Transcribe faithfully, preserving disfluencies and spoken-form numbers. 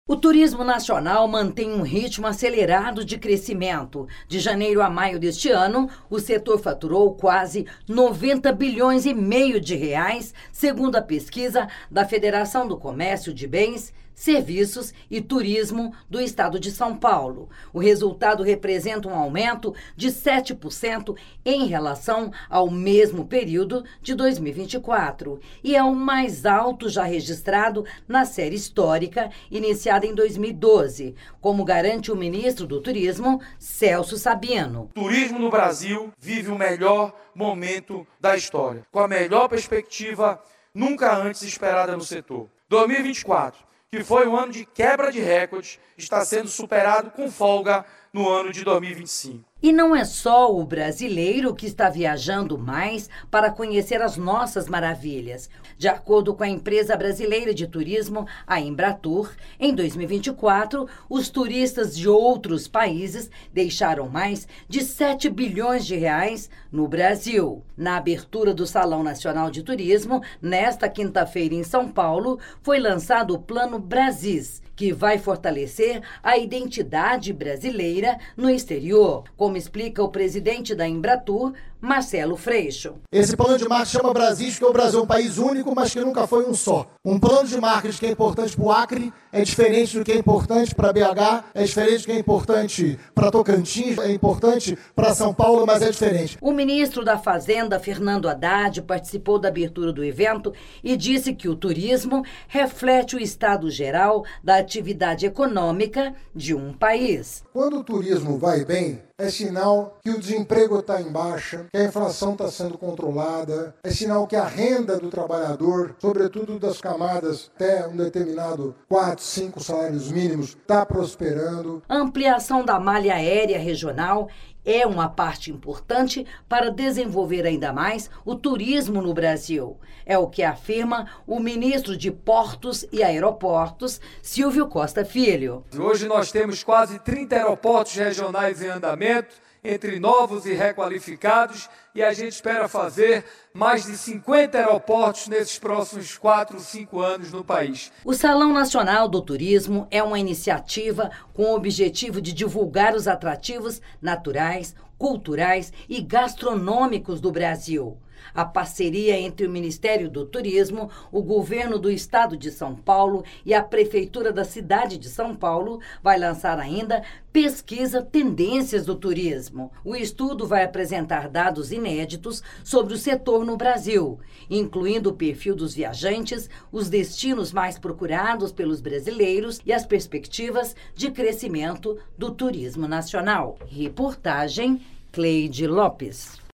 O turismo nacional mantém um ritmo acelerado de crescimento. De janeiro a maio deste ano, o setor faturou quase noventa bilhões e meio de reais, segundo a pesquisa da Federação do Comércio de Bens, Serviços e Turismo do Estado de São Paulo. O resultado representa um aumento de sete por cento em relação ao mesmo período de dois mil e vinte e quatro e é o mais alto já registrado na série histórica iniciada em dois mil e doze, como garante o ministro do Turismo, Celso Sabino. O turismo no Brasil vive o melhor momento da história, com a melhor perspectiva nunca antes esperada no setor. dois mil e vinte e quatro, que foi um ano de quebra de recordes, está sendo superado com folga no ano de dois mil e vinte e cinco. E não é só o brasileiro que está viajando mais para conhecer as nossas maravilhas. De acordo com a empresa brasileira de turismo, a Embratur, em dois mil e vinte e quatro, os turistas de outros países deixaram mais de sete bilhões de reais no Brasil. Na abertura do Salão Nacional de Turismo, nesta quinta-feira em São Paulo, foi lançado o Plano Brasis, que vai fortalecer a identidade brasileira no exterior, como explica o presidente da Embratur, Marcelo Freixo. Esse plano de marketing chama Brasis, porque o Brasil é um país único, mas que nunca foi um só. Um plano de marketing que é importante para o Acre é diferente do que é importante para B H, é diferente do que é importante para Tocantins, é importante para São Paulo, mas é diferente. O ministro da Fazenda, Fernando Haddad, participou da abertura do evento e disse que o turismo reflete o estado geral da atividade econômica de um país. Quando o turismo vai bem, é sinal que o desemprego está em baixa, que a inflação está sendo controlada, é sinal que a renda do trabalhador, sobretudo das camadas até um determinado quatro, cinco salários mínimos, está prosperando. A ampliação da malha aérea regional é uma parte importante para desenvolver ainda mais o turismo no Brasil. É o que afirma o ministro de Portos e Aeroportos, Silvio Costa Filho. Hoje nós temos quase trinta aeroportos regionais em andamento, entre novos e requalificados, e a gente espera fazer mais de cinquenta aeroportos nesses próximos quatro, cinco anos no país. O Salão Nacional do Turismo é uma iniciativa com o objetivo de divulgar os atrativos naturais, culturais e gastronômicos do Brasil. A parceria entre o Ministério do Turismo, o Governo do Estado de São Paulo e a Prefeitura da cidade de São Paulo vai lançar ainda Pesquisa Tendências do Turismo. O estudo vai apresentar dados inéditos sobre o setor no Brasil, incluindo o perfil dos viajantes, os destinos mais procurados pelos brasileiros e as perspectivas de crescimento do turismo nacional. Reportagem Cleide Lopes.